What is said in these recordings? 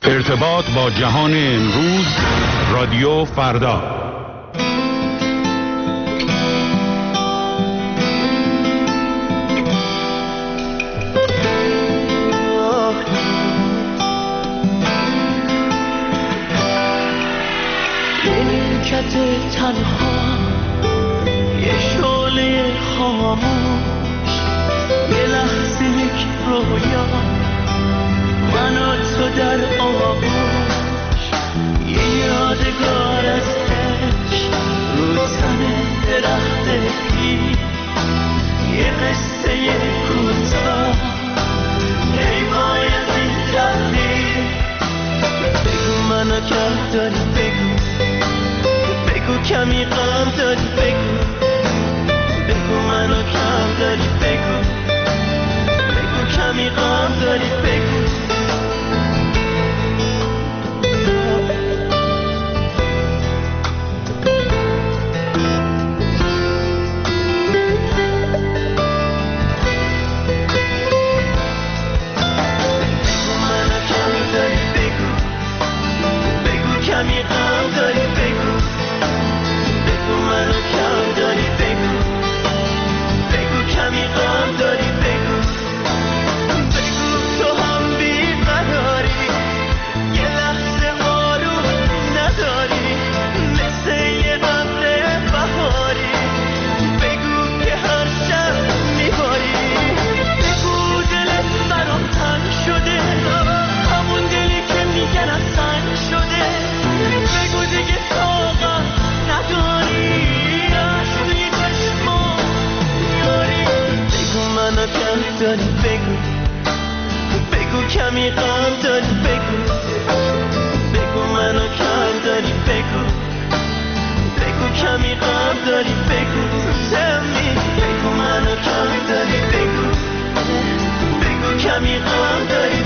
ارتباط با جهان امروز، رادیو فردا. نیمکت تنها یه شعله خاموش، یه لحظه یک رویا، من و تو در آغوش، یه یادگار از عشق رو تن درخت پیر، یه قصه کوتاه ای وای از این تقدیر. بگو منو کم داری، بگو کمی غم داری، بگو منو کم داری، بگو کمی غم داری، بگو منو کم داری، بگو کمی غم داری، بگو منو کم داری، بگو کمی غم داری، بگو تو هم بی‌قراری، یه لحظه آروم نداری، مثل یه ابر بهاری، بگو که هر شب میباری، بگو دلت برام تنگ شده، همون دلی که میگن از سنگ شده، بگو دیگه طاقت نداری، عشق توی چشما میاری، بگو منو کم داری، بگو کمی غم داری، بگو منو کم داری، بگو کمی غم داری، بگو tell me، بگو منو کم داری، بگو کمی غم داری،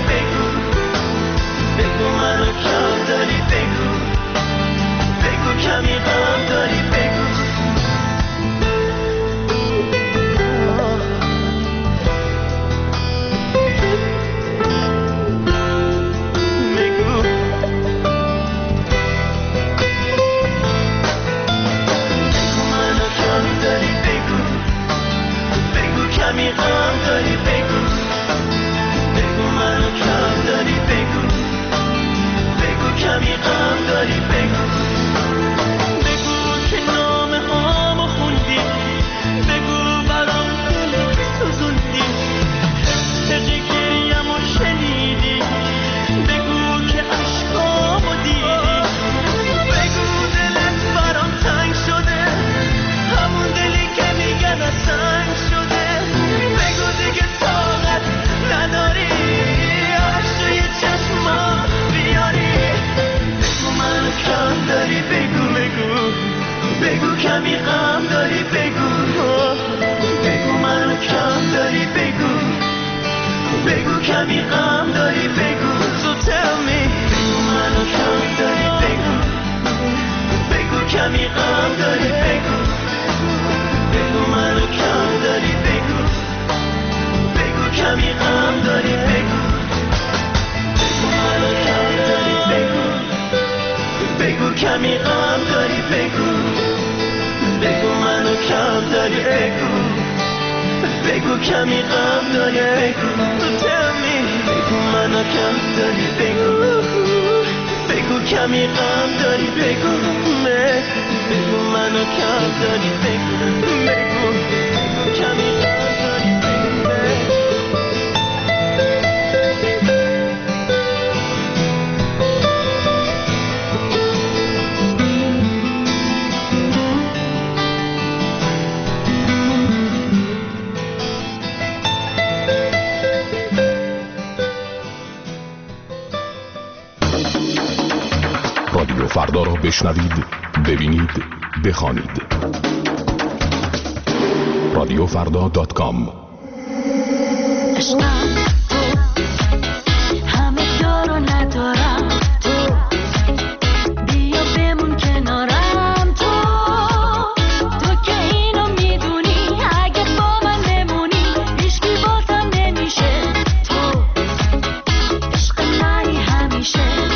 بگو منو کم داری، بگو کمی غم داری، بگو منو کم داری، بگو کمی غم داری، بگو منو کم داری، بگو کمی غم داری، بگو که نامه هامو خوندی، بگو برام دل سوزوندی، حس گریه‌مو شنیدی، بگو که عشقامو دیدی، بگو دلت برام تنگ شده، همون دلی که میگن از سنگ شده، بگو دیگه طاقت نداری، عشق توی چشمات بیاری، بگو منو کم داری، بگو کمی غم داری، بگو منو کم داری، بگو کمی غم داری، بگو so tell me، بگو منو کم داری، بگو کمی غم داری، بگو منو کم داری، بگو کمی غم داری، بگو منو کم داری، بگو کمی غم داری، بگو منو کم داری، بگو کمی غم داری، بگو تو tell me، بگو منو کم داری، بگو کمی غم داری، بگو منو کم داری، بگو کمی غم داری، رادیو فردا را بشنوید، ببینید، بخوانید. radiofrda.com. عشقم تو همه دارو ندارم، تو بیا بمون کنارم، تو که اینو میدونی، اگه با من نمونی هیچکی بازم نمیشه، تو عشق منی همیشه.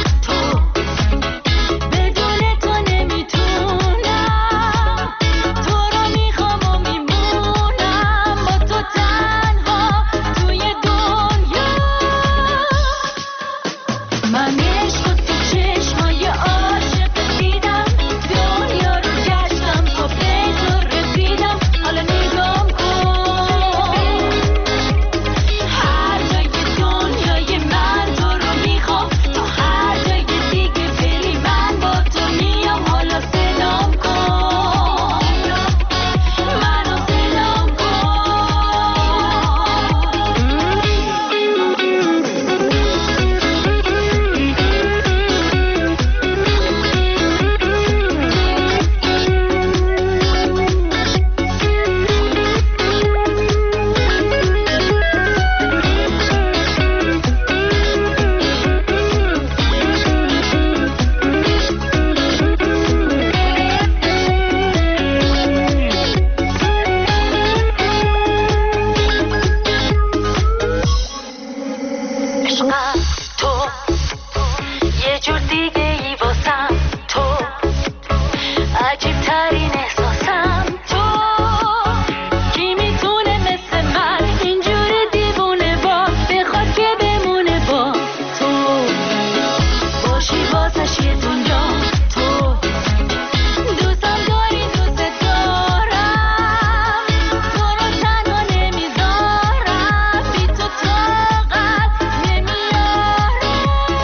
فقط تو یه جور دیگه ای واسم تو عجیب ترین احساسم تو کی میتونه مثل من اینجور دیوونه با بخواد که بمونه با تو باشی واسش یه دنیا تو دوستم داری دوست دارم تو رو تنها نمیذارم بی تو طاقت نمیارم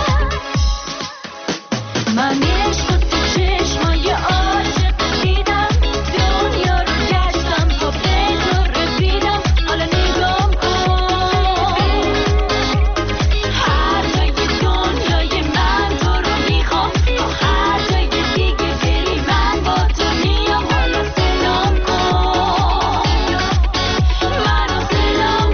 من عشق تو چشمای عاشق دیدم دنیا رو گشتم تا به تو رسیدم حالا نگام کن هر جای دنیای من تو رو میخوام تا هر جای دیگه بری من با تو میام حالا سلام کن منو سلام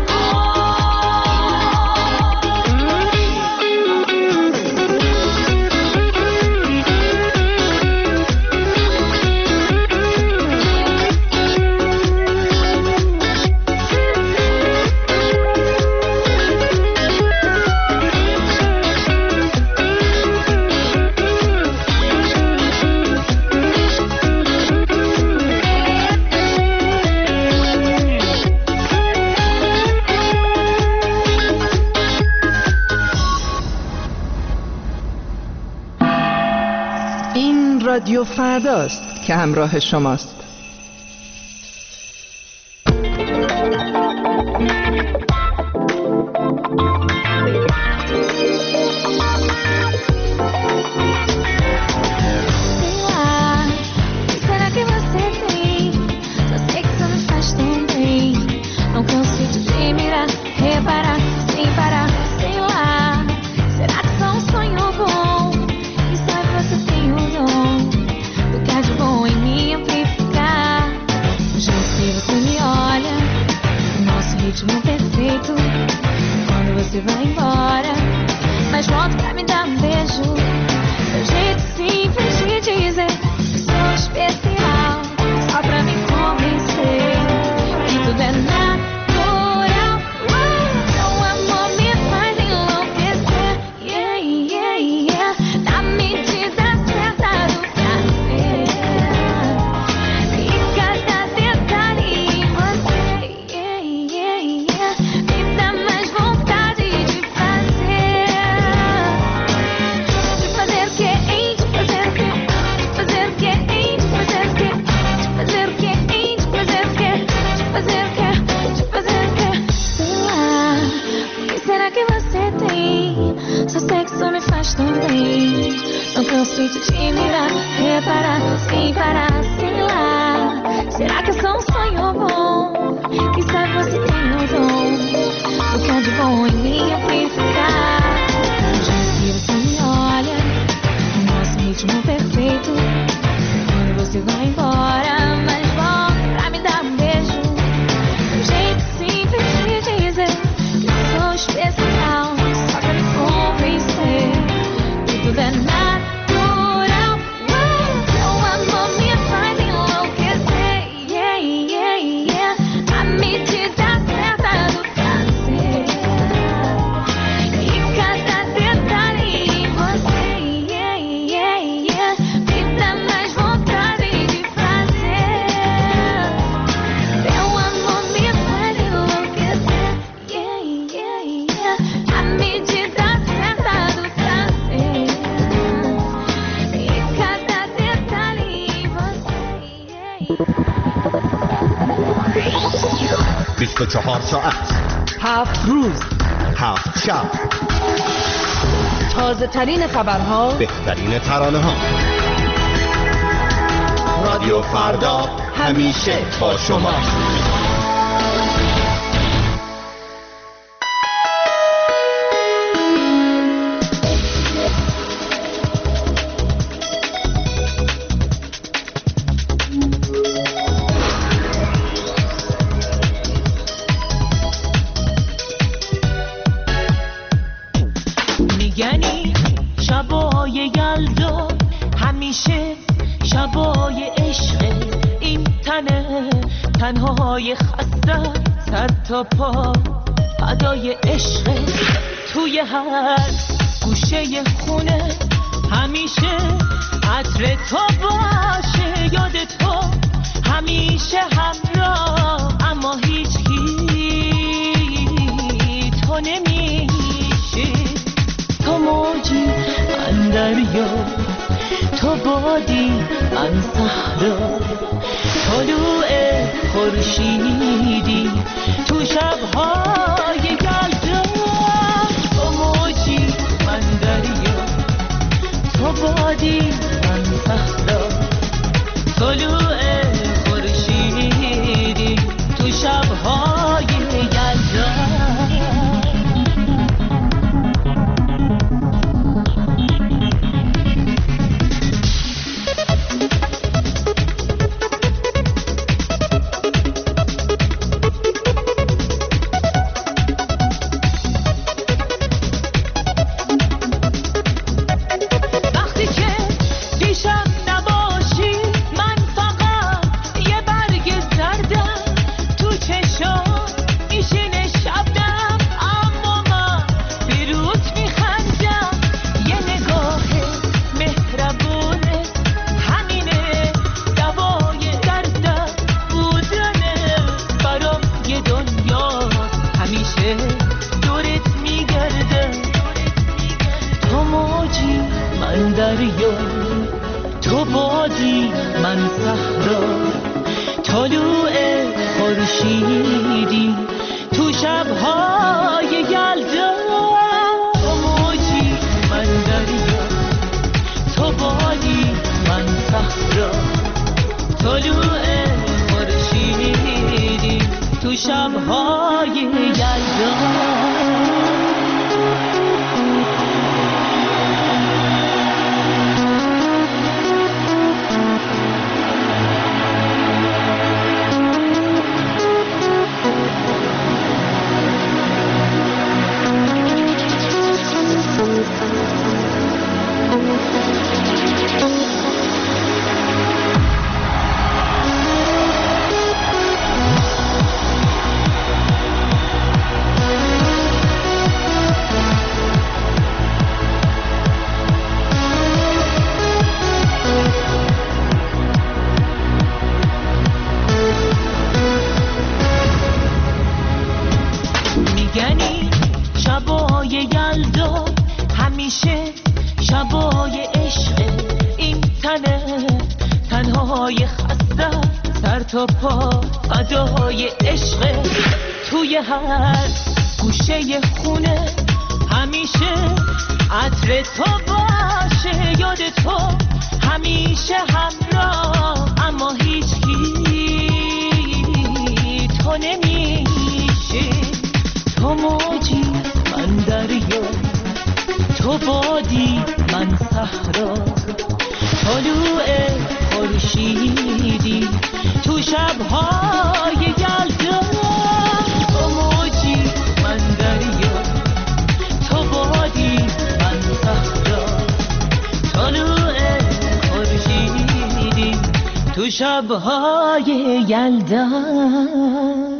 این رادیو فرداست که همراه شماست. Será que você tem? Só sei que só me faz tão bem. Não consigo te mirar, reparar, sem parar, sei lá. Será que só um sonho bom? E só você tem o dom do que há de bom em me amplificar. O jeito que você me olha, o nosso ritmo perfeito. Quando você vai embora, mas volta pra me dar um beijo. Seu jeito simples de dizer que sou especial, só pra me convencer que tudo é natural. Seu amor me faz enlouquecer, yeah, yeah, yeah. Na medida certa do prazer e cada detalhe em você, yeah, yeah, yeah. Me dá mais vontade de fazer o que, hein? De fazer o que, fazer o que, hein? De fazer o que, fazer o que, hein? De fazer o que, de fazer o que, de fazer o que, sei lá. O que será que você tem? Só sei que só me faz tão bem. Não canso de te mirar, reparar, sem parar, sei lá. Será que é só um sonho bom? Quem sabe você tem o dom do que há de bom em me amplificar. O jeito que você me olha, o nosso ritmo perfeito. Quando você vai embora, mas volta pra me dar um beijo. Um jeito simples de dizer que eu sou especial, só pra me convencer que tudo é natural. Seu amor me faz enlouquecer, yeah, yeah, yeah. A medida certa do prazer e cada detalhe em você, yeah, yeah, yeah. Me dá mais vontade de fazer. Seu amor me faz enlouquecer, yeah, yeah, yeah. A medida certa do prazer e cada detalhe em você, yeah. 24 ساعت 7 روز 7 شب تازه ترین خبرها، بهترین ترانه ها رادیو فردا همیشه با شما. میگنی شبای یلدا همیشه شبای عشق، این تنه تنهای خسته سر تا پا فدای عشق. توی هر گوشه خونه همیشه عطر تو باشه، یاد تو همیشه همراه، اما هیچ تو نمیشه. تو موجی من دریا، تو بادی من صحرا، طلوع خورشیدی تو شب‌های یلدا. تو موجی من دریا، تو بادی من صحرا، طلوع خورشیدی تو شب‌های یلدا. تو بادی من صحرا، طلوع خورشیدی تو شب‌های یلدا. تو موجی من دریا، تو بادی من صحرا، طلوع خورشیدی تو شب‌های یلدا. میگنی شبای یلدا همیشه شبای عشق، این تنهای خسته سر تا پا فدای عشق. توی هر گوشه خونه همیشه عطر تو باشه، یاد تو همیشه همراه، اما هیچ تو نمیشه. تو موجی من دریا، تو بادی من صحرا، طلوع خورشیدی تو شب‌های یلدا. تو موجی من دریا، تو بادی من صحرا، طلوع خورشیدی تو شب‌های یلدا.